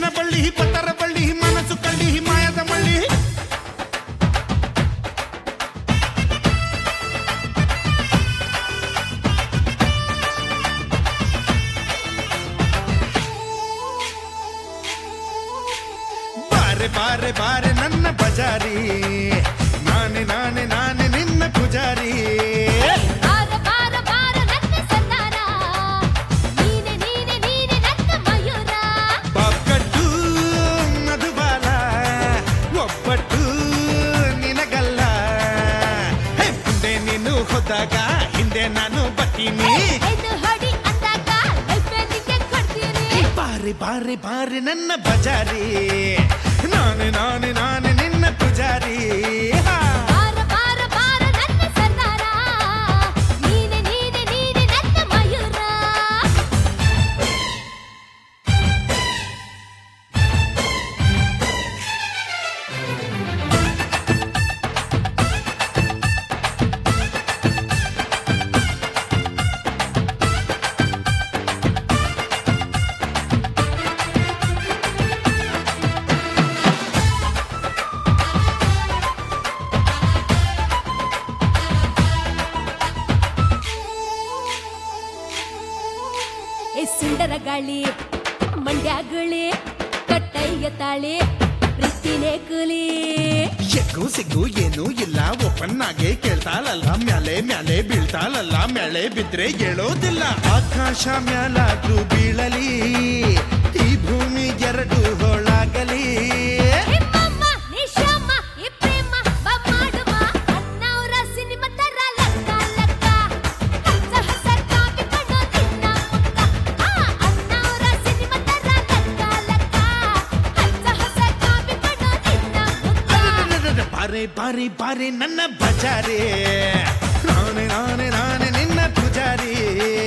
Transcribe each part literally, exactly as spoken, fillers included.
ಹೂವಿನ ಬಳ್ಳಿ ಪತ್ತರ ಬಳ್ಳಿ ಮನಸ್ಸು ಕಳ್ಳಿ ಮಾಯದ ಮಳ್ಳಿ ಬಾರೆ ಬಾರೆ ಬಾರೆ ನನ್ನ ಬಜಾರಿ ನಾನೆ ನಾನೆ ನಾನೆ ನಿನ್ನ ಪೂಜಾರಿ ಹಿಂದೆ ನಾನು ಬರ್ತೀನಿ ಬಾರಿ ಬಾರಿ ಬಾರಿ ನನ್ನ ಬಜಾರಿ ನಾನೇ ನಾನೇ ನಾನೇ ನಿನ್ನ ಪೂಜಾರಿ ಸುಂದರ ಗಾಳಿ ಮಂಡ್ಯಗಳೇ ಕಟ್ಟಯ್ಯ ತಾಳೆ ಪ್ರೀತಿನೇ ಕೂಲಿ ಎಗ್ಗು ಸಿಗ್ಗು ಏನೂ ಇಲ್ಲ ಓಪನ್ ಆಗಿ ಕೇಳ್ತಾಳಲ್ಲ ಮ್ಯಾಲೆ ಮ್ಯಾಲೆ ಬೀಳ್ತಾಳಲ್ಲ ಮ್ಯಾಲೆ ಬಿದ್ರೆ ಹೇಳೋದಿಲ್ಲ ಆಕಾಶ ಮ್ಯಾಲಾದ್ರೂ ಬೀಳಲಿ ಈ ಭೂಮಿ ಎರಡು ಹೋಳಾಗಲಿ ಬಾರಿ ಬಾರಿ ನನ್ನ ಬಜಾರಿ ನಾನೇ ನಾನೇ ನಾನೇ ನಿನ್ನ ಪೂಜಾರಿ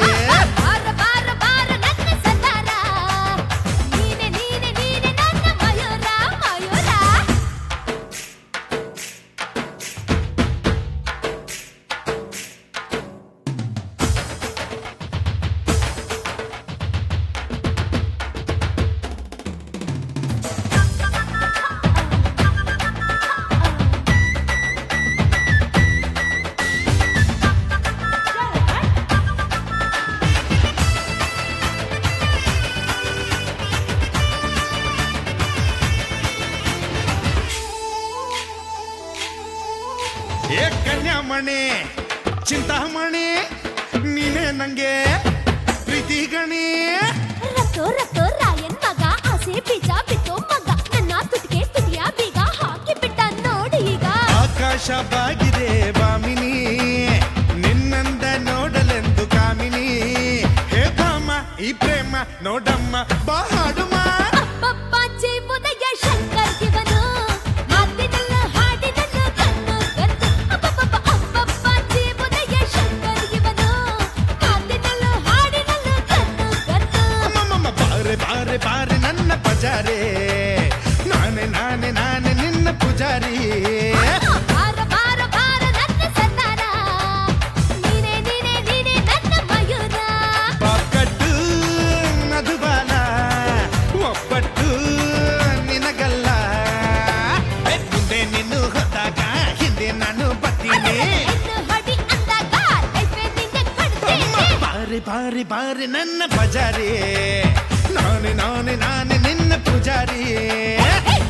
ಏ ಕನ್ಯಾಮಣಿ ಚಿಂತಾಮಣಿ ನೀನೇ ನಂಗೆ ಪ್ರೀತಿ ಗಣಿ ರತ್ತೋ ರತ್ತೋ ರಾಯನ್ ಮಗ ಆಸೆ ಬೀಜ ಬಿತ್ತೋ ಮಗ ನನ್ನ ತುಟಿಗೆ ತುಟಿಯ ಬೀಗ ಹಾಕಿ ಬಿಟ್ಟ ನೋಡಿ ಈಗ ಆಕಾಶ ಬಾಗಿದೆ ಬಾಮಿನಿ ನಿನ್ನಂದ ನೋಡಲೆಂದು ಕಾಮಿನಿ ಹೇ ಬಾಮ ಈ ಪ್ರೇಮ ನೋಡಮ್ಮ ಬಾ ಹಾಡುಮ ಅಪ್ಪಪ್ಪ ಜೀವನಯ ಶಂಕರ್ ಇವನು ಮಾತಿನಲ್ಲ ಹಾಡಿನಲ್ಲ ಕಣ್ಣು ಕದ್ದು ಅಪ್ಪಪ್ಪ ಅಪ್ಪಪ್ಪ ಜೀವನಯ ಶಂಕರ್ ಇವನು ಮಾತಿನಲ್ಲ ಹಾಡಿನಲ್ಲ ಕಣ್ಣು ಕದ್ದು ಅಮ್ಮಮ್ಮ ಬಾರೆ ಬಾರೆ ಬಾರೆ ನನ್ನ ಬಜಾರೆ ನಾನೇ ನಾನೇ ನಾನೇ ನಿನ್ನ ಪೂಜಾರಿ ಬಾರ ಬಾರ ಬಾರ ನನ್ನ ಸತ್ತಾರ ನೀನೇ ನೀನೇ ನೀನೇ ನನ್ನ ಮಯೂರ ಪಾಕಟ್ಟು ಮಧುಬಾಲ ಒಪ್ಪಟ್ಟು ನಿನಗಲ್ಲ ಮುಂದೆ ನಿನ್ನು ಹೊತ್ತಾಗ ಹಿಂದೆ ನಾನು ಬರ್ತೀನಿ ಹೊಡಿ ಅಂದಾಗ ಲೈಫೇ ನಿಂಗೆ ಕೊಡ್ತೀನಿ ಬಾರಿ ಬಾರಿ ಬಾರಿ ನನ್ನ ಬಜಾರಿ ನಾನೇ ನಾನೇ ನಾನೇ ನಿನ್ನ ಪೂಜಾರಿ